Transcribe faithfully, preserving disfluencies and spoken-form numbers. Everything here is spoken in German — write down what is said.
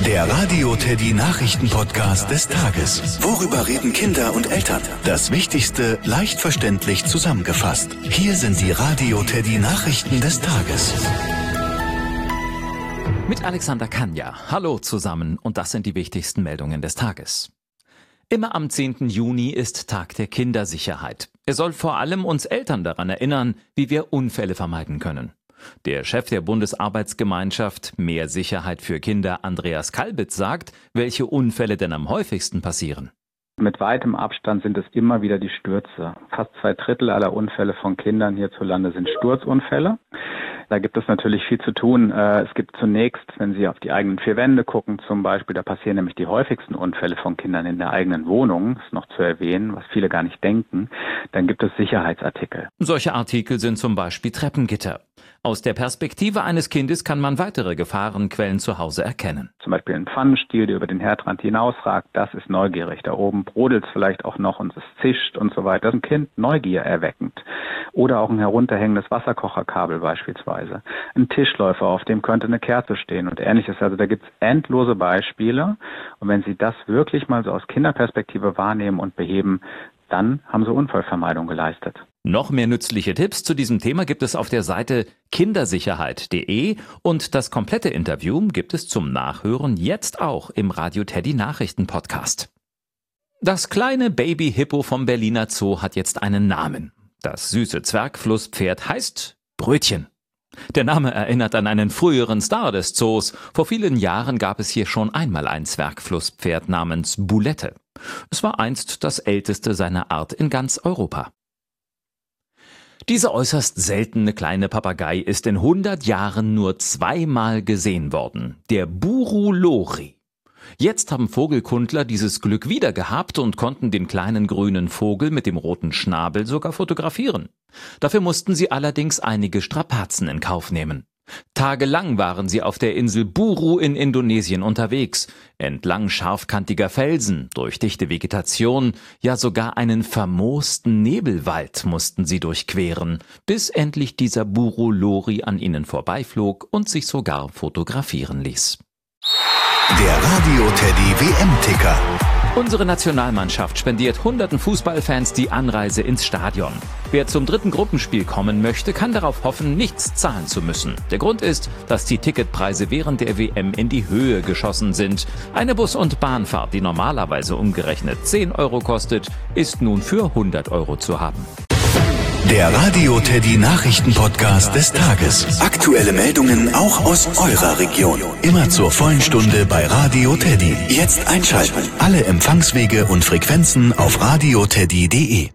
Der Radio Teddy Nachrichten-Podcast des Tages. Worüber reden Kinder und Eltern? Das Wichtigste leicht verständlich zusammengefasst. Hier sind die Radio Teddy Nachrichten des Tages. Mit Alexander Kanja. Hallo zusammen und das sind die wichtigsten Meldungen des Tages. Immer am zehnten Juni ist Tag der Kindersicherheit. Er soll vor allem uns Eltern daran erinnern, wie wir Unfälle vermeiden können. Der Chef der Bundesarbeitsgemeinschaft Mehr Sicherheit für Kinder, Andreas Kalbitz, sagt, welche Unfälle denn am häufigsten passieren. Mit weitem Abstand sind es immer wieder die Stürze. Fast zwei Drittel aller Unfälle von Kindern hierzulande sind Sturzunfälle. Da gibt es natürlich viel zu tun. Es gibt zunächst, wenn Sie auf die eigenen vier Wände gucken zum Beispiel, da passieren nämlich die häufigsten Unfälle von Kindern in der eigenen Wohnung. Das ist noch zu erwähnen, was viele gar nicht denken. Dann gibt es Sicherheitsartikel. Solche Artikel sind zum Beispiel Treppengitter. Aus der Perspektive eines Kindes kann man weitere Gefahrenquellen zu Hause erkennen. Zum Beispiel ein Pfannenstiel, der über den Herdrand hinausragt, das ist neugierig. Da oben brodelt es vielleicht auch noch und es zischt und so weiter. Das ist ein Kind Neugier erweckend. Oder auch ein herunterhängendes Wasserkocherkabel beispielsweise. Ein Tischläufer, auf dem könnte eine Kerze stehen und ähnliches. Also da gibt es endlose Beispiele. Und wenn Sie das wirklich mal so aus Kinderperspektive wahrnehmen und beheben, dann haben Sie Unfallvermeidung geleistet. Noch mehr nützliche Tipps zu diesem Thema gibt es auf der Seite kindersicherheit punkt de und das komplette Interview gibt es zum Nachhören jetzt auch im Radio Teddy Nachrichten Podcast. Das kleine Baby-Hippo vom Berliner Zoo hat jetzt einen Namen. Das süße Zwergflusspferd heißt Brötchen. Der Name erinnert an einen früheren Star des Zoos. Vor vielen Jahren gab es hier schon einmal ein Zwergflusspferd namens Bulette. Es war einst das älteste seiner Art in ganz Europa. Diese äußerst seltene kleine Papagei ist in hundert Jahren nur zweimal gesehen worden, der Buru Lori. Jetzt haben Vogelkundler dieses Glück wieder gehabt und konnten den kleinen grünen Vogel mit dem roten Schnabel sogar fotografieren. Dafür mussten sie allerdings einige Strapazen in Kauf nehmen. Tagelang waren sie auf der Insel Buru in Indonesien unterwegs, entlang scharfkantiger Felsen, durch dichte Vegetation, ja sogar einen vermoosten Nebelwald mussten sie durchqueren, bis endlich dieser Buru Lori an ihnen vorbeiflog und sich sogar fotografieren ließ. Der Radio Teddy W M-Ticker. Unsere Nationalmannschaft spendiert hunderten Fußballfans die Anreise ins Stadion. Wer zum dritten Gruppenspiel kommen möchte, kann darauf hoffen, nichts zahlen zu müssen. Der Grund ist, dass die Ticketpreise während der W M in die Höhe geschossen sind. Eine Bus- und Bahnfahrt, die normalerweise umgerechnet zehn Euro kostet, ist nun für hundert Euro zu haben. Der Radio Teddy Nachrichten-Podcast des Tages. Aktuelle Meldungen auch aus eurer Region. Immer zur vollen Stunde bei Radio Teddy. Jetzt einschalten. Alle Empfangswege und Frequenzen auf radio teddy punkt de.